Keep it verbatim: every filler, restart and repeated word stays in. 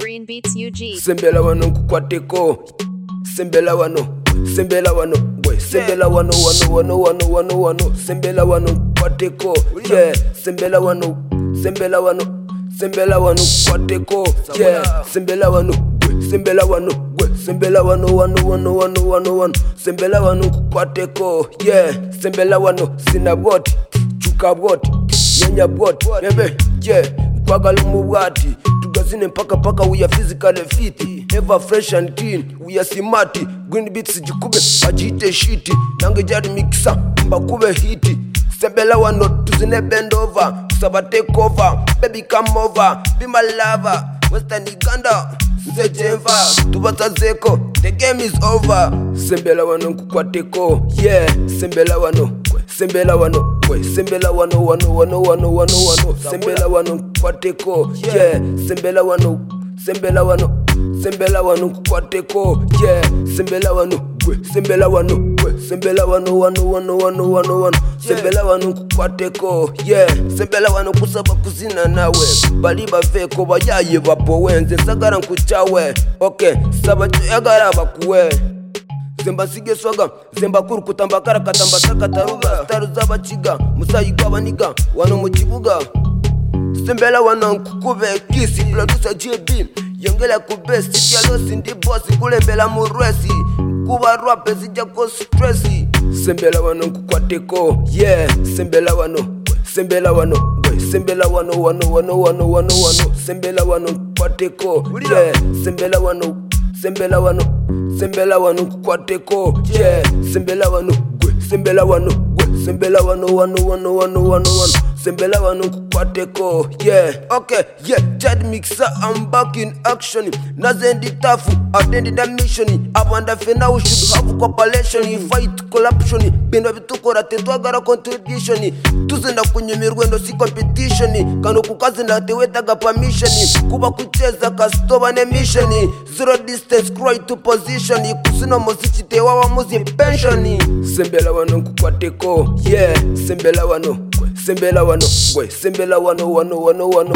Green Beats U G. Sembela wano kukwateko. Sembela wano. Sembela wano. Boy, sembela wano wano wano wano wano wano. Sembela wano kukwateko. Yeah, sembela wano. Sembela wano. Sembela wano kukwateko. Yeah, sembela wano. Sembela wano. Sembela wano wano wano wano wano wano. Sembela wano kukwateko. Yeah, sembela wano. Sina bwoti. Chuka bwoti. Nyanya bwoti. Bebe, yeah. Kwagala mubwati. Tugazine paka paka, we are physically fit. Ever fresh and clean, we are smart. Green Beats jikube, ajite shiti. Nange jari mixa, mbakube hiti. Sembela wano, tuzine bend over. Saba take over, baby come over. Be my lover, Western Uganda. Sejemva, tubata zeko, the game is over. Sembela wano kukwateko, yeah. Sembela wano, sembela wano, sembela wano wano wano wano wano wano. Sembela wano kukwateko, yeah. Sembela wano, sembela wano, sembela wano kukwateko, yeah. Sembela wano, sembela wano, sembela wano wano wano wano wano wano. Sembela wano kukwateko, yeah. Sembela wano kusaba kuzina nawe. Bali baveko bayaye bapowenze sagara nkuchawe. Okay, saba tuyagara bakuwe. Zemba sige swaga, zemba kuru kutambakara katamba takataruga. Staru zaba chiga, musayiga baniga, wano muchibuga. Sembela wano kukube kisi, producer J B. Yongela kube, siti ya losi ndi bossi. Kulembela murwesi, kuba rape zija ko stressi. Sembela wano kukwateko, yeah. Sembela wano, sembela wano, sembela wano wano wano wano wano wano. Sembela wano kukwateko, yeah. Sembela wano, sembela wano, sembela wano kukwateko, yeah. Sembela wano, sembela wano, sembela wano wano wano wano wano wano. Sembela wano kukwateko, yeah. Okay, yeah. Jad mixer, I'm back in action. Nazendi tafu, attend the mission. Abanda fena we should have cooperation. Fight corruption. Bino vitukora tetwagara contribution. Tuzenda kwenye mirwendo si competition. Kano kukazenda tewetaga permission. Kuba kucheza kastoba ne mission. Zero distance cry to position. Kusino mozichi tewawa muzi pension. Sembela wano kukwateko, yeah. Sembela wano, sembela wano, sembela wano wano wano wano.